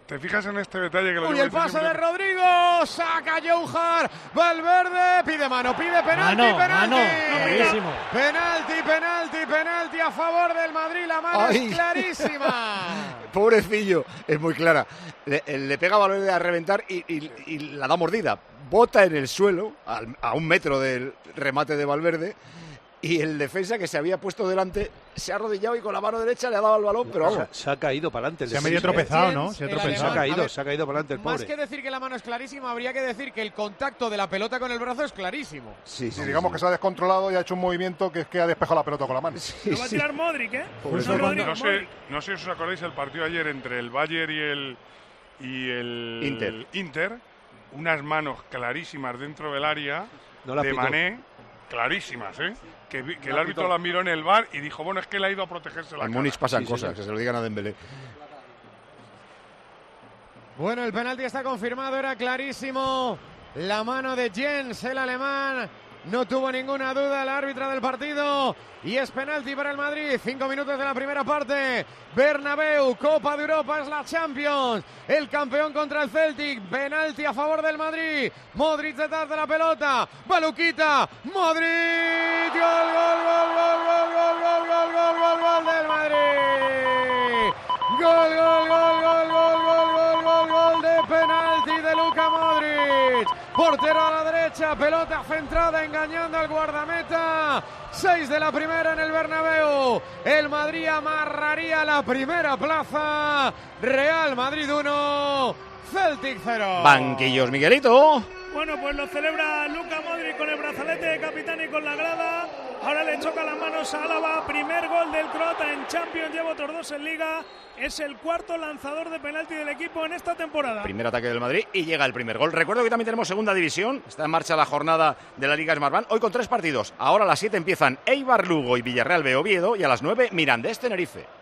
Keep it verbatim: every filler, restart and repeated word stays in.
te fijas en este detalle que lo Uy, el pase siempre... de Rodrigo, saca Jouhar, Valverde, pide mano, pide penalti, mano, penalti. Mano, penalti, penalti, penalti a favor del Madrid, la mano Ay. es clarísima. Pobrecillo, es muy clara. Le, le pega a Valverde a reventar y, y, y la da mordida. Bota en el suelo, a, a un metro del remate de Valverde, y el defensa que se había puesto delante se ha arrodillado y con la mano derecha le ha dado el balón, pero vamos. Se, se ha caído para adelante. Se ha medio tropezado, ¿no? Se ha, tropezado. se ha caído, ver, se ha caído para adelante el pobre. Más que decir que la mano es clarísima, habría que decir que el contacto de la pelota con el brazo es clarísimo. Sí, sí, sí digamos sí. que se ha descontrolado y ha hecho un movimiento que es que ha despejado la pelota con la mano. Sí, Lo va a tirar sí. Modric, ¿eh? Pues no, Modric, no, sé, no sé si os acordáis el partido ayer entre el Bayern y el, y el Inter. Inter. Unas manos clarísimas dentro del área no la de pitó. Mané, clarísimas, ¿eh? Que, que el árbitro la miró en el V A R y dijo, bueno, es que él ha ido a protegerse la cara. En Múnich pasan sí, cosas, sí, que se lo digan a Dembélé. Bueno, el penalti está confirmado, era clarísimo. La mano de Jens, el alemán. No tuvo ninguna duda el árbitro del partido. Y es penalti para el Madrid. Cinco minutos de la primera parte. Bernabéu, Copa de Europa, es la Champions. El campeón contra el Celtic. Penalti a favor del Madrid. Modric detrás de la pelota. Baluquita. Modric. Gol, gol, gol, gol, gol, gol, gol, gol, gol, gol, gol del Madrid. Gol, gol, gol, gol, gol, gol, gol, gol, gol de penalti de Luka Modric. Portero a la derecha, pelota centrada engañando al guardameta. Seis de la primera en el Bernabéu. El Madrid amarraría la primera plaza. Real Madrid uno, Celtic cero. Banquillos, Miguelito. Bueno, pues lo celebra Luka Modric con el brazalete de capitán y con la grada. Ahora le choca las manos a Álava. Primer gol del croata en Champions, lleva otros dos en Liga. Es el cuarto lanzador de penalti del equipo en esta temporada. Primer ataque del Madrid y llega el primer gol. Recuerdo que también tenemos segunda división. Está en marcha la jornada de la Liga Smartbank. Hoy con tres partidos. Ahora a las siete empiezan Eibar Lugo y Villarreal B Oviedo y a las nueve Mirandés Tenerife.